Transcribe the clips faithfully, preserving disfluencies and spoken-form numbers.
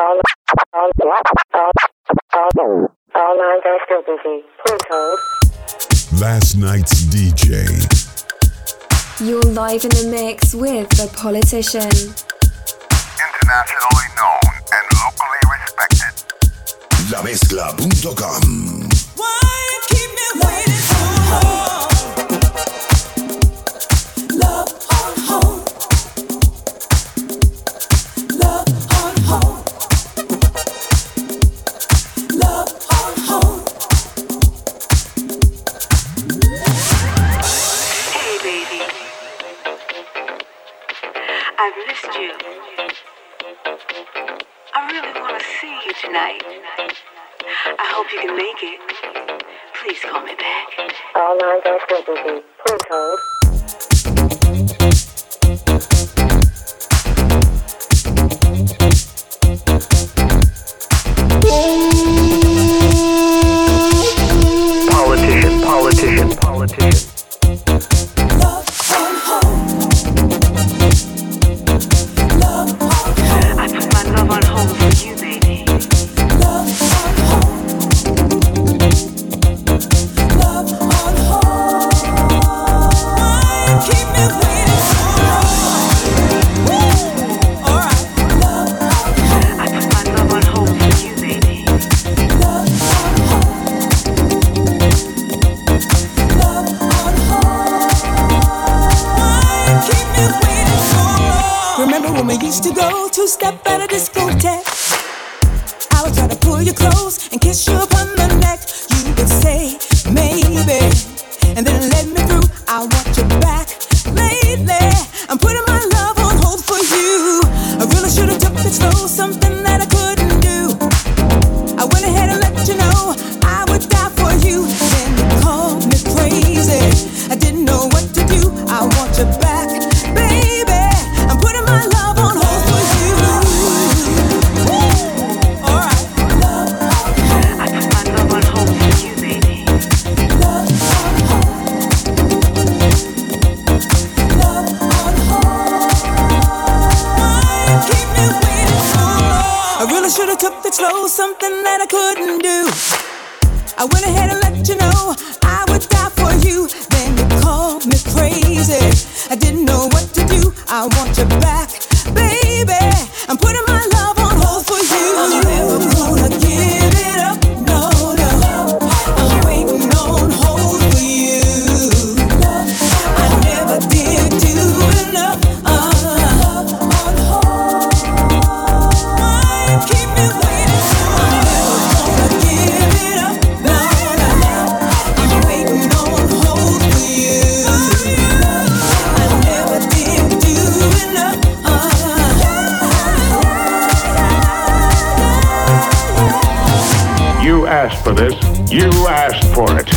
All, all, all, all, all lines are still busy. Please hold. Last night's D J. You're live in the mix with The Politician. Internationally known and locally respected. La Mezcla punto com. Why you keep me waiting so long? Love on hold. Love on hold. Love on hold. Hey baby, I've missed you. I really want to see you tonight. I hope you can make it. Please call me back. All lines are still busy. Please hold. Politician, politician, politician. Love on hold. Love on hold. I put my love on hold for you, baby. Love on hold. Love on hold. Why you keep me waiting so long? Woo! All right. Love on hold. I put my love on hold for you, baby. Love on hold. Love on hold. Why you keep me waiting so long? Remember when we used to go two-step at a discotheque? I would try to pull you close and kiss you upon the neck. You would say, maybe, and then let me through. I want you back. Lately, I'm putting my love on hold for you. I really should have took it slow, something that I couldn't do. I went ahead and let you know I would die for you. Then you called me crazy. I didn't know what to do. I want you back, baby. I'm putting my love on hold for you. Woo! All right. Love on hold. I put my love on hold for you, baby. Love on hold. Love on hold. Why you keep me waiting so long? I really should have took it slow, something that I couldn't do. I went ahead and let you know I would die for you. Then you called me crazy. I didn't know what to do. I want you back, baby. I'm putting my love on hold for you. I'm never gonna give it up, no, no. I'm waiting on hold for you. I never did do enough. Uh, on hold. Why you keep me waiting so long? I'm never gonna give it up, no, no. I'm waiting on hold for you. I never did do enough. You asked for this. You asked for it.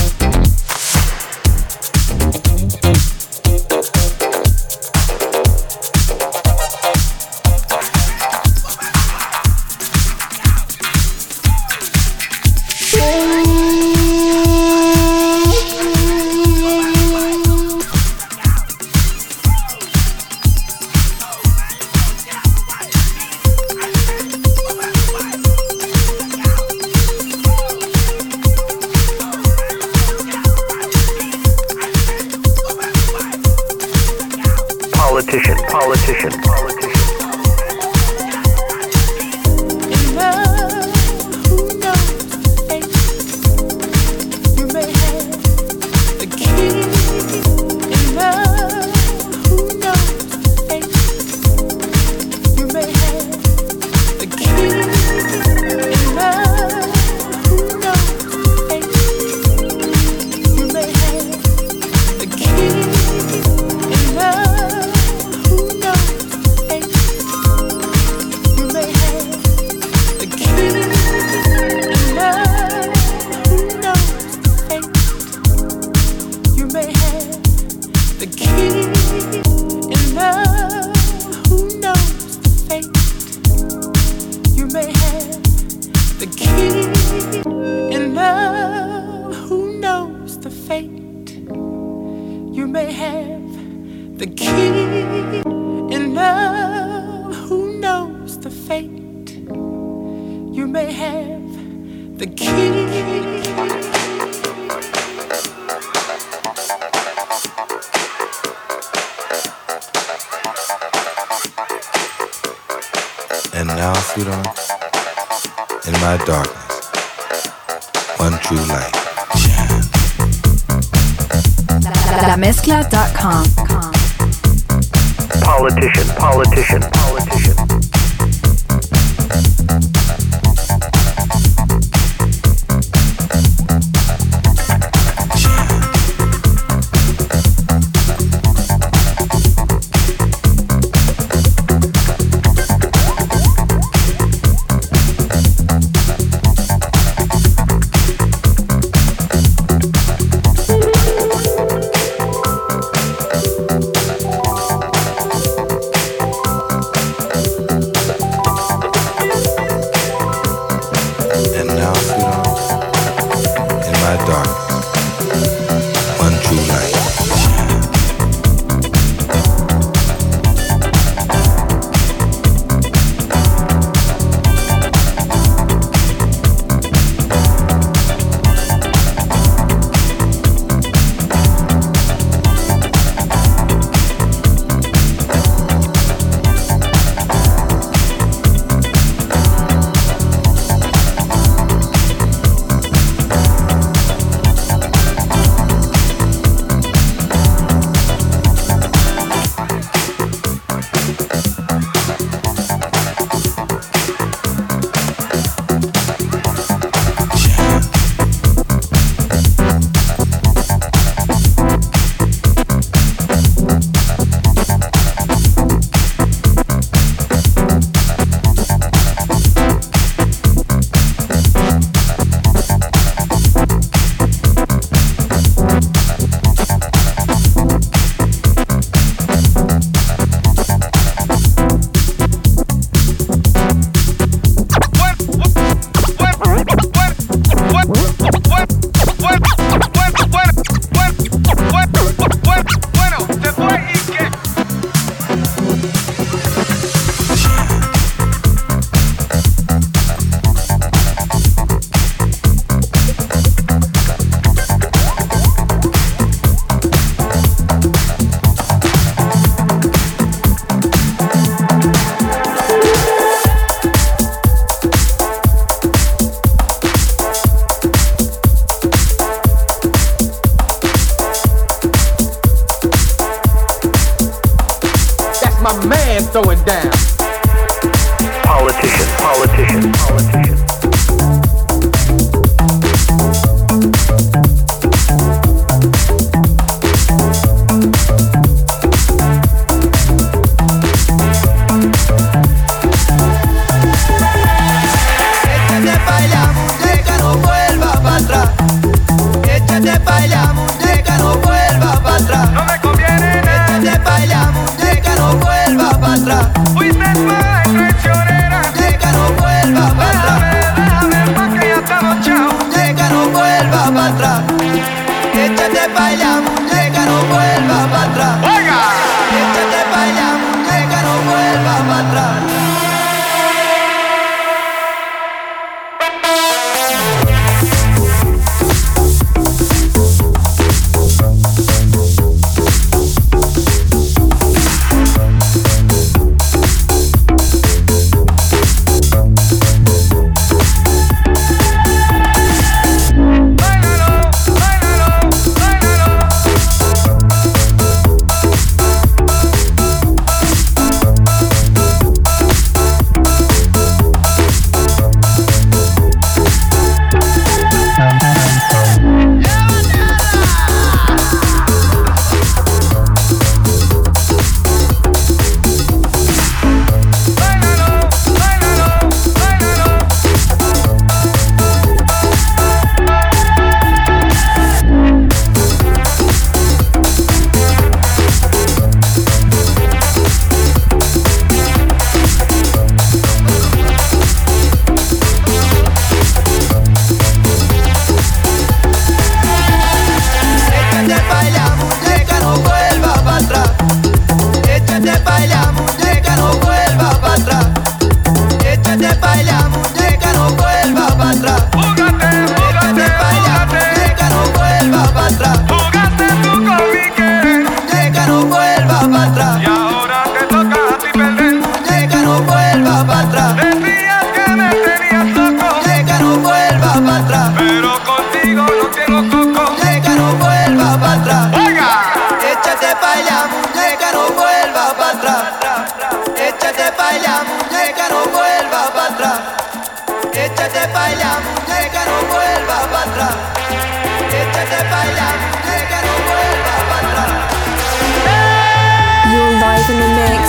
Politician, politician, politician. In love, who knows? Hey, you may have the key. In love, who knows? Hey, you may have the key. In love, who knows? Hey, you may have the key. In love, who knows? the key. And now, sweetheart, in my darkness, one true light shines. La mezcla dot com. Politician, politician, politician.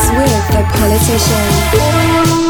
with The Politician.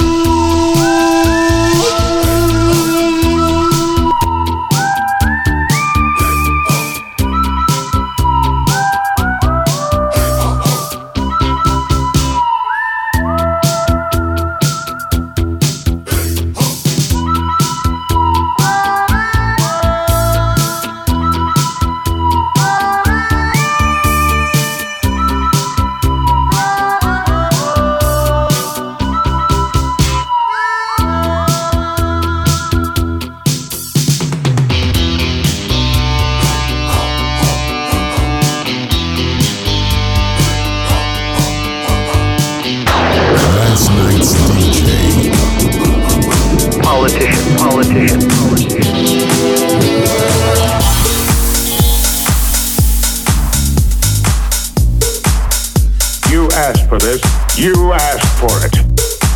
Politician, politician, politician. You asked for this. You asked for it.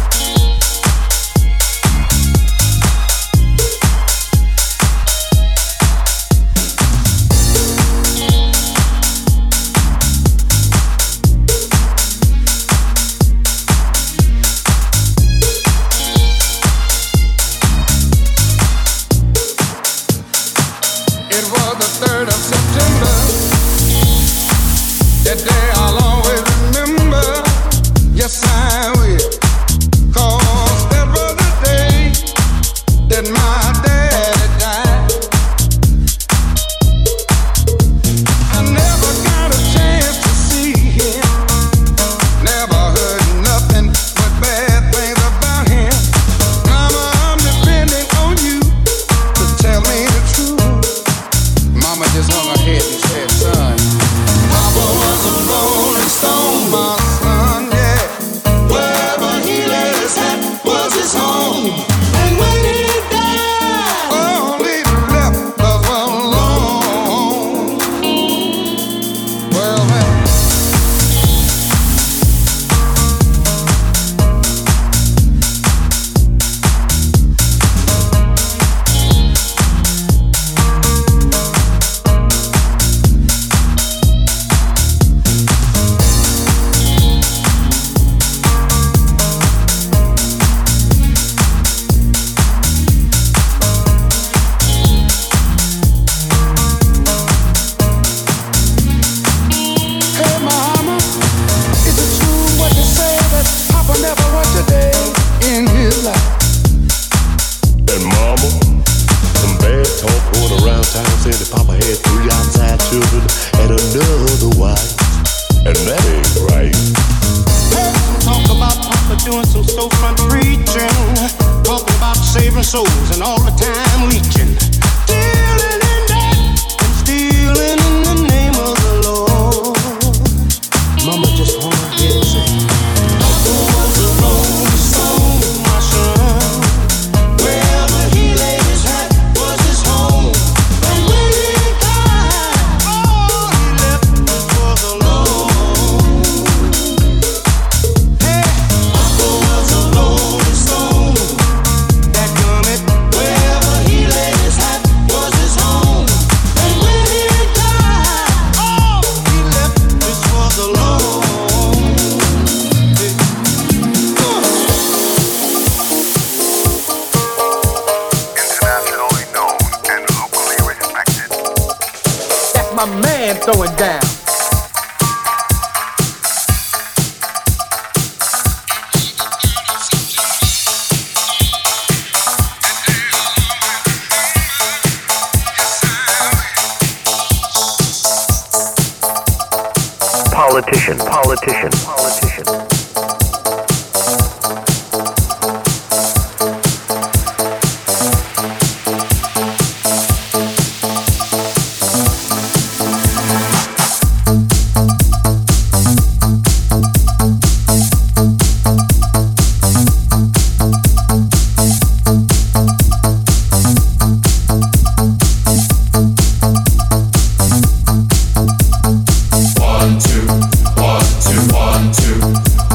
Politician, politician, politician. One, two, one, two, one, two.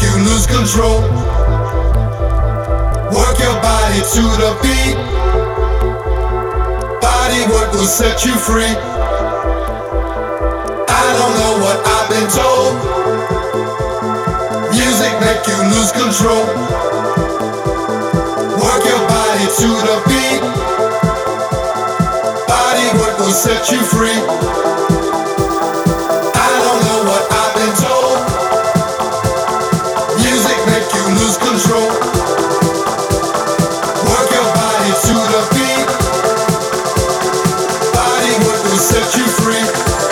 you lose control. Work your body to the beat. Body work will set you free. I don't know what I've been told. Music make you lose control. Work your body to the beat. Body work will set you free. I don't know what I've been told. Music make you lose control. Work your body to the beat. Body work will set you free.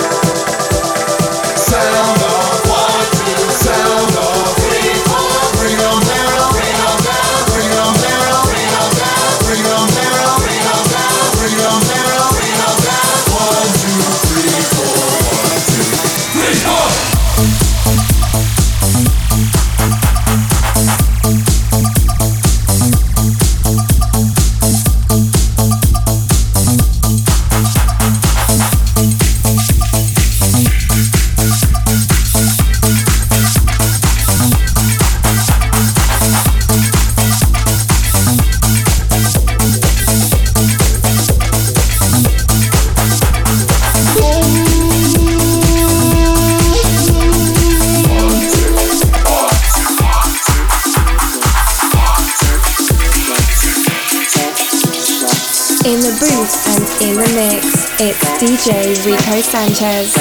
Sound off, one, two, sound off, three, four. Bring 'em down, bring 'em down, bring 'em down, bring 'em down, bring 'em down, bring 'em down, bring 'em down, bring 'em down. One, two, three, four. One, two, three, four. In the booth and in the mix, it's D J Rico Sanchez.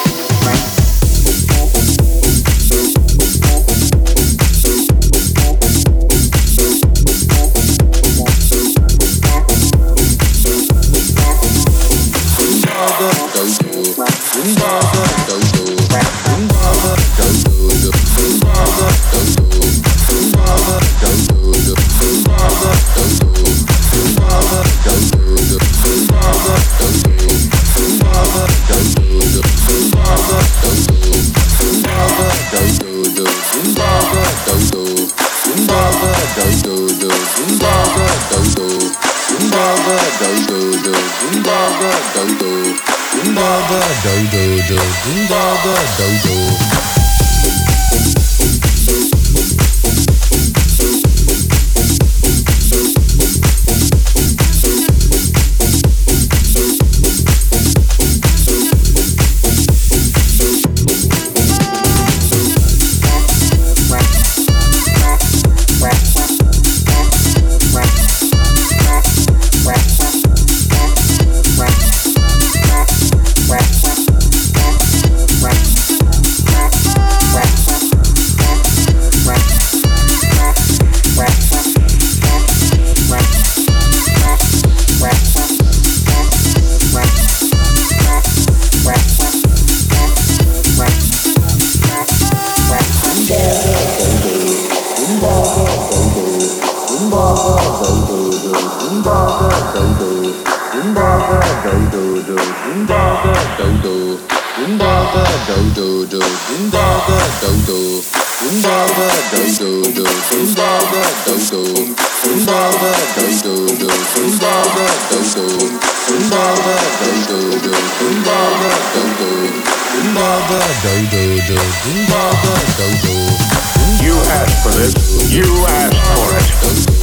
You asked for this. You asked for it.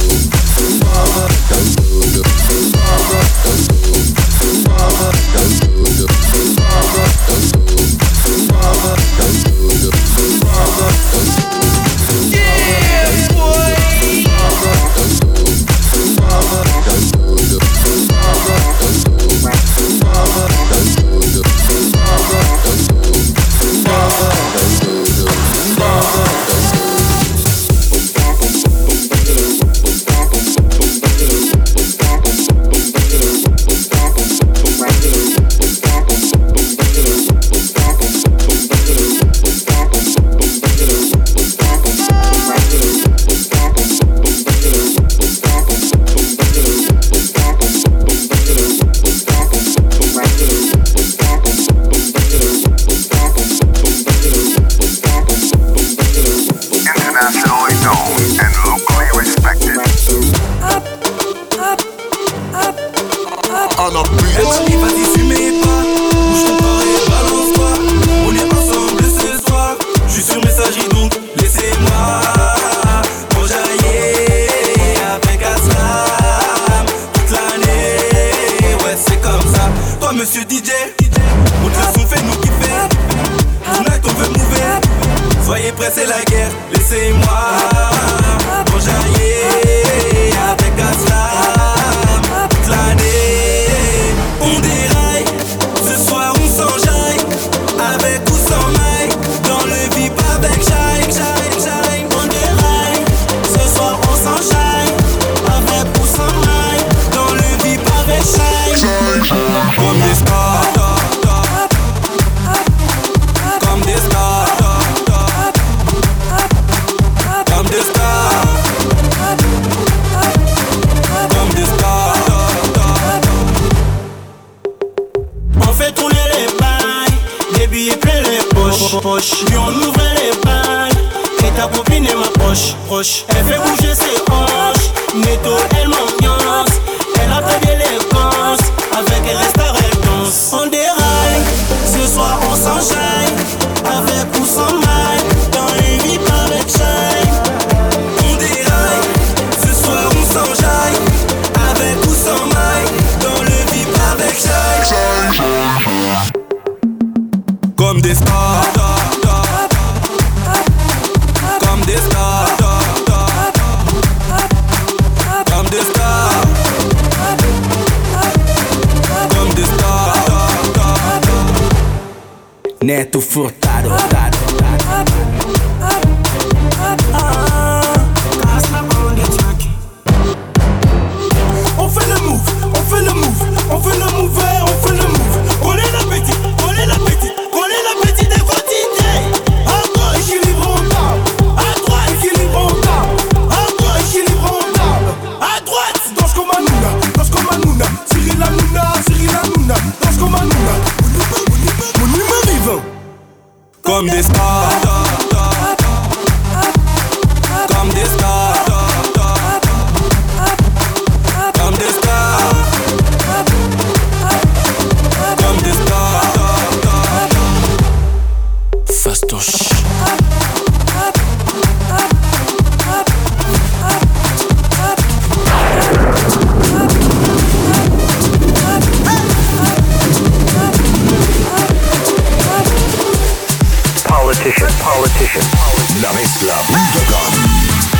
Soyez prêts, c'est la guerre, laissez-moi enjailler avec un slam toute l'année. On déraille, ce soir on s'enjaille, avec ou sans maille, dans le vip avec Shine, Shine, Shine. On déraille, ce soir on s'enjaille, avec ou sans maille, dans le vip avec Shine. Comme des stars, comme des stars, comme des stars, comme des stars. On fait tourner les bails, des billets plein les poches, puis on ouvre les bails, et ta copine est ma poche, proche. Elle fait bouger ses hanches, netto elle m'ambiance, elle a très bien l'élégance, avec elle reste à réponse. On déraille, ce soir on s'enchaîne, avec ou sans maille, dans les vip avec Shine. On déraille, ce soir on s'enjaille, avec ou sans maille, dans le vip avec Shine. Comme des stars, comme des stars, comme des stars, comme des stars. Neto furtado, on fait le move, on fait le move, on fait le move, on fait le move. On est la petite, on est la petite, on est la petite des quantités. À gauche, équilibre rentable. À droite, équilibre rentable. À gauche, équilibre rentable. À droite, danse comme Hanouna, danse comme Hanouna. Cyril Hanouna, Cyril Hanouna, danse comme Hanouna. Monument vivant. Comme des stars, comme des stars, comme des stars, comme des stars. Fastoche. Politician, politician. La mezcla punto com.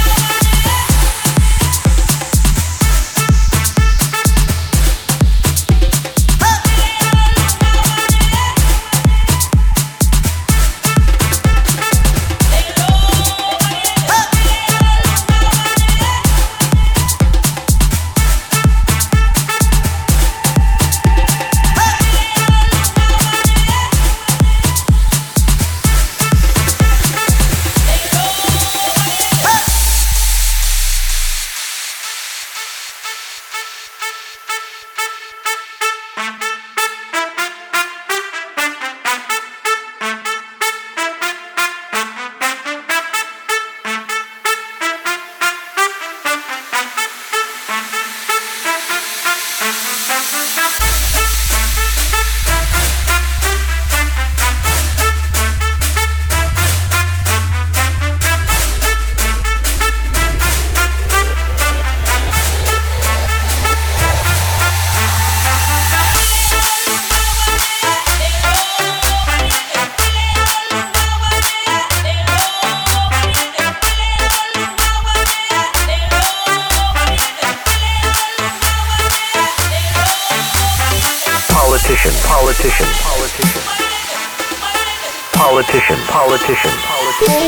Politician, politician, politician. Politician, politician, politician.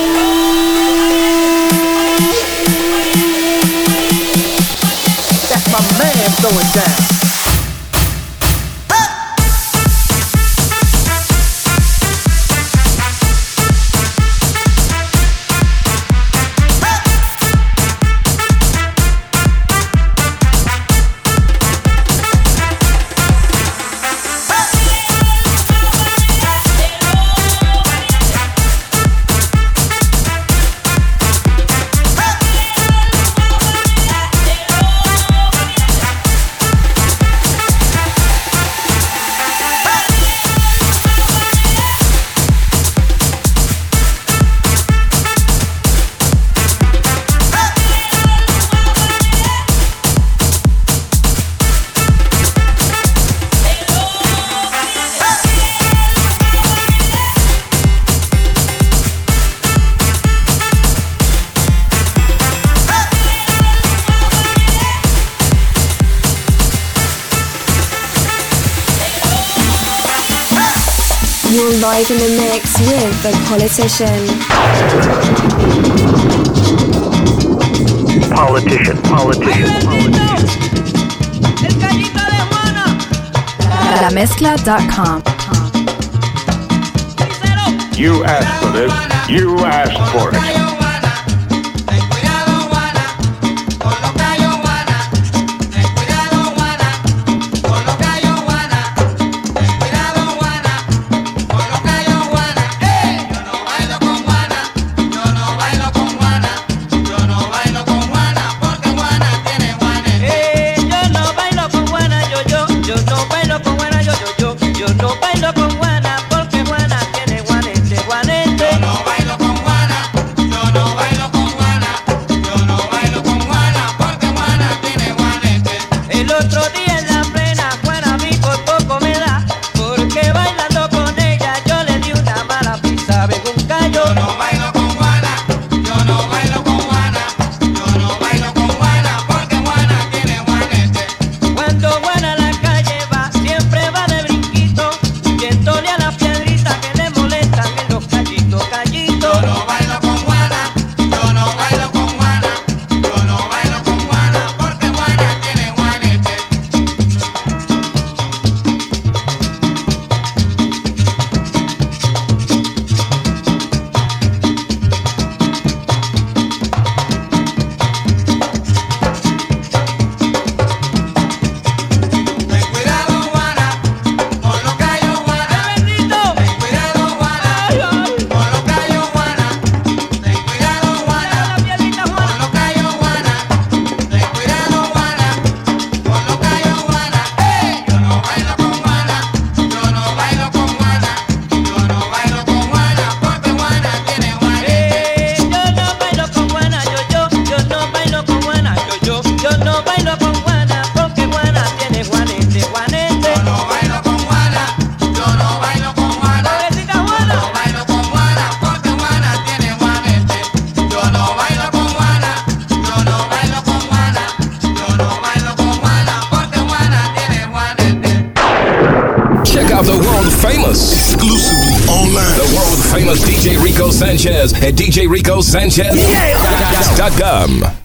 That's my man throwing down. live in the mix with The Politician. Politician, politician, politician. La mezcla dot com. You asked for this. You asked for it. D J Rico Sanchez at D J Rico Sanchez dot com.